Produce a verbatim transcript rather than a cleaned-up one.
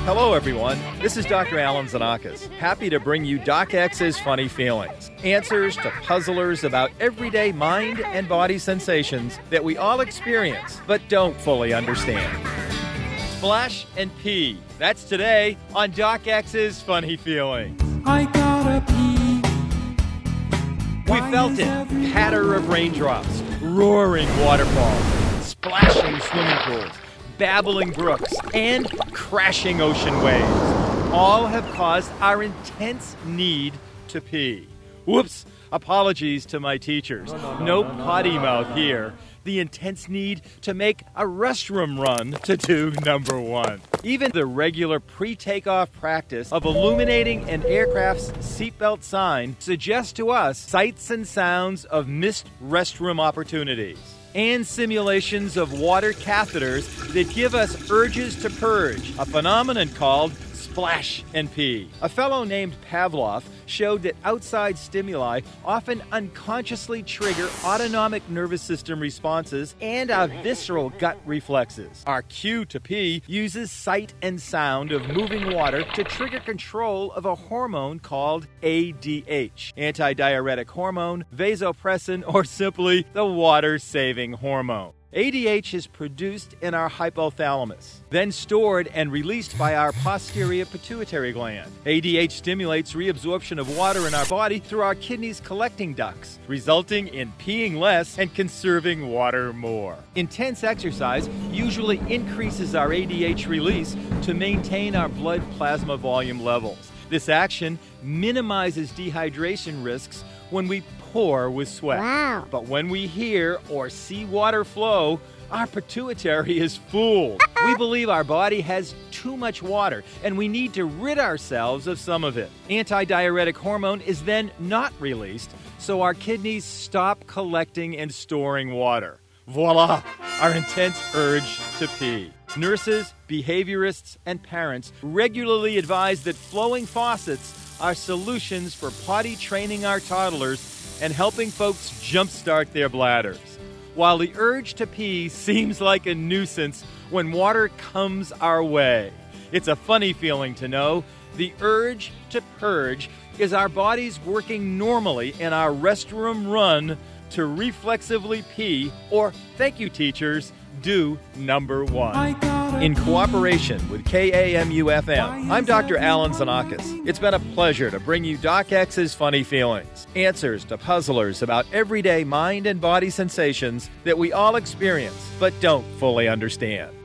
Hello, everyone. This is Doctor Alan Xenakis, happy to bring you Doc X's Funny Feelings, answers to puzzlers about everyday mind and body sensations that we all experience but don't fully understand. Splash and pee. That's today on Doc X's Funny Feelings. I gotta pee. We felt it. Patter of raindrops, roaring waterfalls, splashing swimming pools, babbling brooks, and crashing ocean waves all have caused our intense need to pee. Whoops, apologies to my teachers. No, no, no, no, no potty no, mouth no, no. here. The intense need to make a restroom run to do number one. Even the regular pre-takeoff practice of illuminating an aircraft's seatbelt sign suggests to us sights and sounds of missed restroom opportunities, and simulations of water catheters that give us urges to purge, a phenomenon called splash and pee. A fellow named Pavlov showed that outside stimuli often unconsciously trigger autonomic nervous system responses and our visceral gut reflexes. Our cue to pee uses sight and sound of moving water to trigger control of a hormone called A D H, antidiuretic hormone, vasopressin, or simply the water-saving hormone. A D H is produced in our hypothalamus, then stored and released by our posterior pituitary gland. A D H stimulates reabsorption of water in our body through our kidneys' collecting ducts, resulting in peeing less and conserving water more. Intense exercise usually increases our A D H release to maintain our blood plasma volume levels. This action minimizes dehydration risks when we pour with sweat. Wow. But when we hear or see water flow, our pituitary is fooled. We believe our body has too much water and we need to rid ourselves of some of it. Antidiuretic hormone is then not released, so our kidneys stop collecting and storing water. Voila! Our intense urge to pee. Nurses, behaviorists, and parents regularly advise that flowing faucets are solutions for potty training our toddlers and helping folks jumpstart their bladders. While the urge to pee seems like a nuisance when water comes our way, it's a funny feeling to know the urge to purge is our bodies working normally in our restroom run to reflexively pee, or, thank you teachers, do number one. In cooperation with K A M U F M, I'm Doctor Alan Xenakis. It's been a pleasure to bring you Doc X's Funny Feelings, answers to puzzlers about everyday mind and body sensations that we all experience but don't fully understand.